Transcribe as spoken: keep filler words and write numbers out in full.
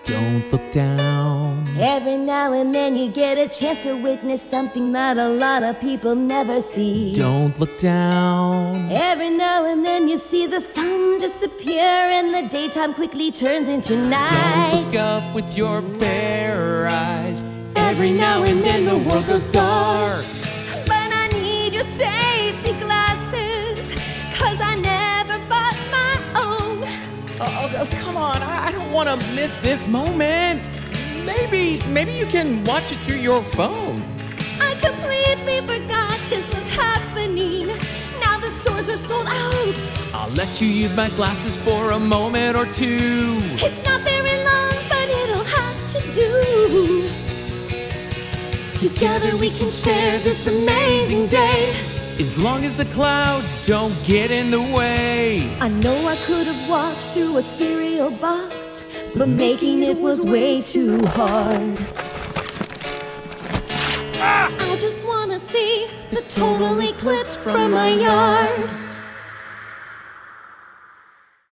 Don't look down. Every now and then you get a chance to witness something that a lot of people never see. Don't look down. Every now and then you see the sun disappear and the daytime quickly turns into night. Don't look up with your bare eyes. Every now and then the world goes dark. But I need your safety glasses, 'cause I never bought my own. Oh, oh, come on, I, I don't want to miss this moment. Maybe, maybe you can watch it through your phone. I completely forgot this was happening. Now the stores are sold out. I'll let you use my glasses for a moment or two. It's not very long, but it'll have to do. Together we can share this amazing day, As long as the clouds don't get in the way. I know I could have walked through a cereal box, but making it was way too hard. I just wanna see the total eclipse from my yard.